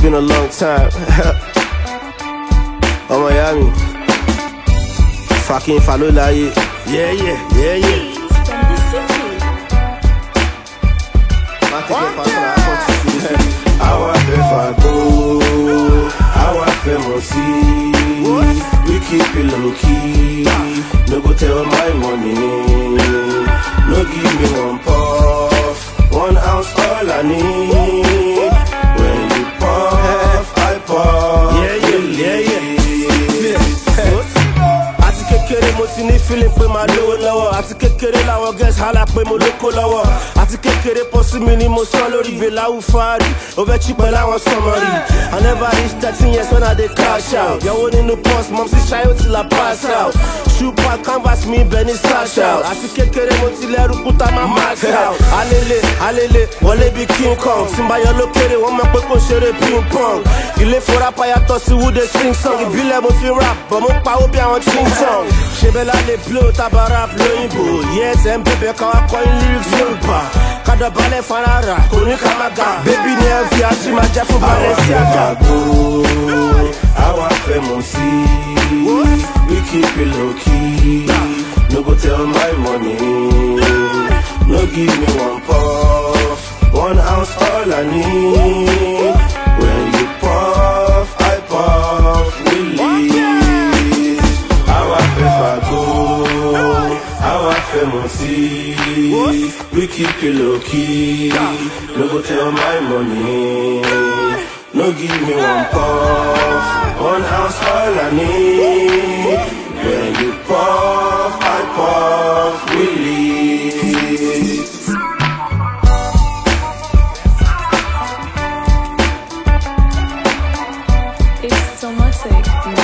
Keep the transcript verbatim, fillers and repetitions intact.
been a long time. Oh Miami, fucking follow like yeah, yeah, yeah, yeah. From the city. How I feel for go, how I feel more see. We keep it low key, no go tell my money. No give me one puff, one ounce all I need. When you puff, I puff. Yeah, yeah, yeah, yeah. Àti kékeré mo ti ní feeling pé máa lówó lọ́wọ́. Àti kékeré làwọn girls hálà pé mo lóko lọ́wọ́. Àti kékeré pọ́sí mi ni mo sọ lórí Bẹ̀láwù Fáàrí. Over cheap pẹ̀lú àwọn sọmọrí. I never reach thirteen years when I dey cash out. Yàwó nínú pọ́s, mom sí ṣayó till I pass out. Shoe pack canvas mi ibẹ̀ ní stash out. Àti kékeré mo ti lẹ́rù kúta máa max out. Alele, alele, wọlé bí King Kong. Simbayọ lókèrè, wọ́n mọ̀ pé kò ṣeré ping pong. Ilé fora payatọ̀ sí Woode sing song. Ìbílẹ̀ mo fi rap, bọ̀ mo pawó bí àwọn ching chong. Ṣebẹ́lá lè blow tábà rap lóyìnbó. Yẹ́ tẹ̀ ń bẹ̀bẹ̀ ká wá kọ́yìn lyrics Yorùbá. Kádọ̀bálẹ̀ farara, kò ní ká má ga. Bébí ni ẹ fi àṣì máa jẹ́ fún Balenciaga. Àwa fẹ́ mọ̀ sí i. We keep it low key. No go tell my money. No give me one puff, one ounce all I need. When you puff, I puff. We leave. How I feel for go, how I feel more see. We keep it low key. No go tell my money. No give me one puff, one ounce all I need. When you puff, I puff, we leave. It's so much like